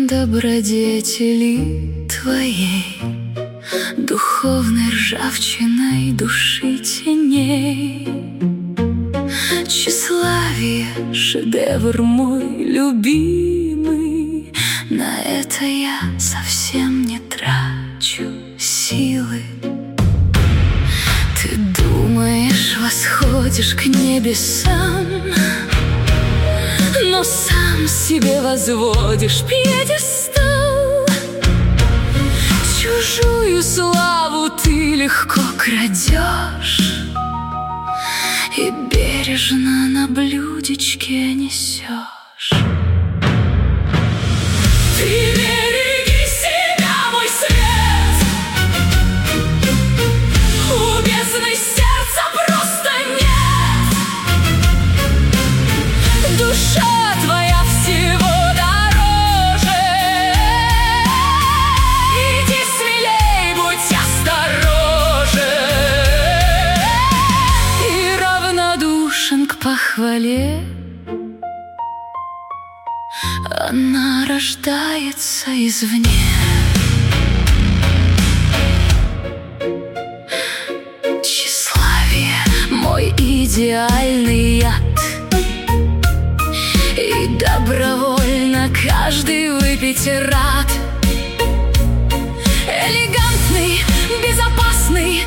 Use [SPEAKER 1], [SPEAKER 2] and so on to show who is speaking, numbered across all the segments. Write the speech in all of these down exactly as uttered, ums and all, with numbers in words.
[SPEAKER 1] добродетели твоей, духовной ржавчиной души теней. Тщеславие, шедевр мой любимый, на это я совсем не трачу силы. Ты думаешь, восходишь к небесам, но сам себе возводишь пьедестал. Чужую славу ты легко крадешь и бережно на блюдечке несешь. Ты береги себя, мой свет, у бездны сердца просто нет. Душа твоя всего дороже, иди смелей, будь осторожен и равнодушен к похвале. Она рождается извне. Тщеславие — мой идеальный яд, и добровольно каждый выпить рад. Элегантный, безопасный,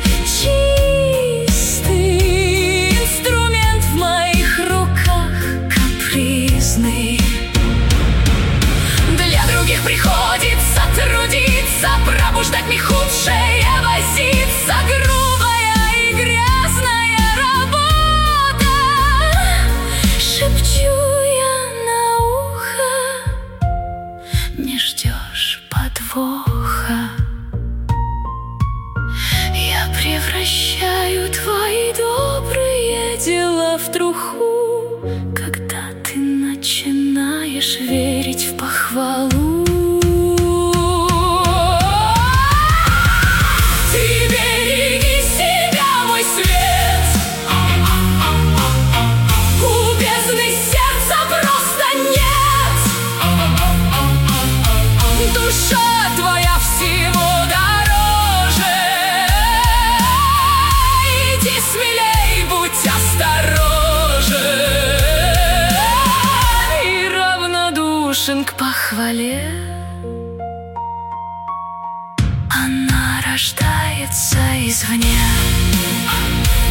[SPEAKER 1] чистый инструмент в моих руках капризный. Для других приходится трудиться, пробуждать не худшее, возиться. Грубая и грязная работа. Шепчу не ждешь подвоха. Я превращаю твои добрые дела в труху, когда ты начинаешь верить в похвалу. Ты береги себя, мой свет, у бездны сердца просто нет. Душа твоя всего дороже, иди смелей, будь осторожен и равнодушен к похвале. Она рождается извне.